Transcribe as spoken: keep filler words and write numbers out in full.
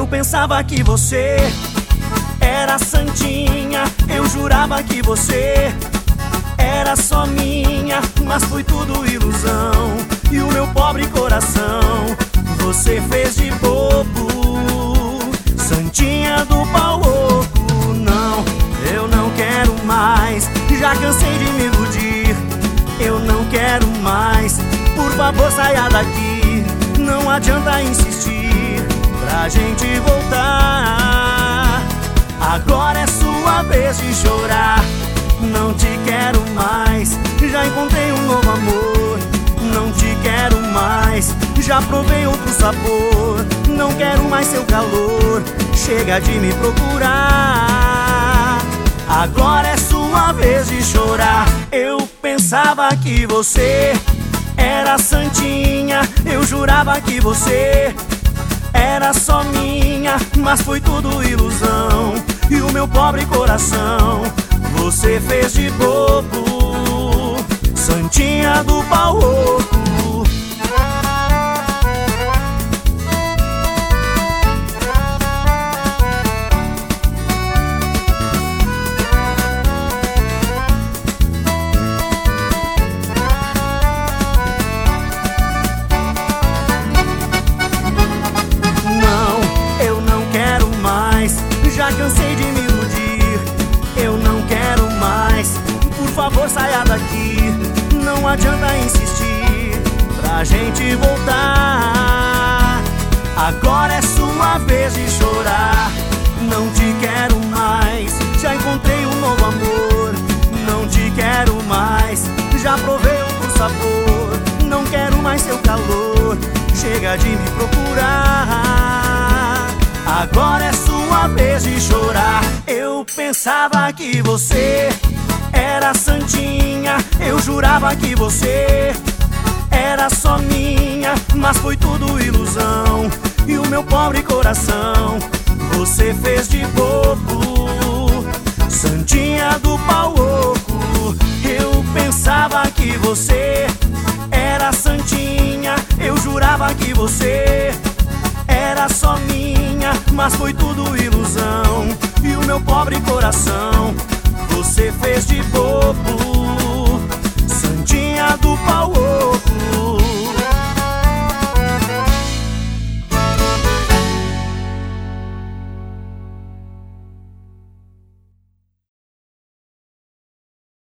Eu pensava que você era santinha, eu jurava que você era só minha, mas foi tudo ilusão. E o meu pobre coração você fez de bobo, santinha do pau oco. Não, eu não quero mais, já cansei de me iludir. Eu não quero mais, por favor saia daqui. Não adianta insistir pra gente voltar. Agora é sua vez de chorar. Não te quero mais, já encontrei um novo amor. Não te quero mais, já provei outro sabor. Não quero mais seu calor, chega de me procurar. Agora é sua vez de chorar. Eu pensava que você era santinha, eu jurava que você era só minha, mas foi tudo ilusão. E o meu pobre coração você fez de bobo, santinha do pau oco. Já cansei de me iludir, eu não quero mais, por favor saia daqui. Não adianta insistir pra gente voltar. Agora é sua vez de chorar. Não te quero mais, já encontrei um novo amor. Não te quero mais, já provei outro sabor. Não quero mais seu calor, chega de me procurar. Agora é sua vez de chorar. Eu pensava que você era santinha, eu jurava que você era só minha, mas foi tudo ilusão. E o meu pobre coração você fez de bobo, santinha do pau oco. Eu pensava que você era santinha, eu jurava que você era só minha, mas foi tudo ilusão. E o meu pobre coração você fez de bobo, santinha do pau oco.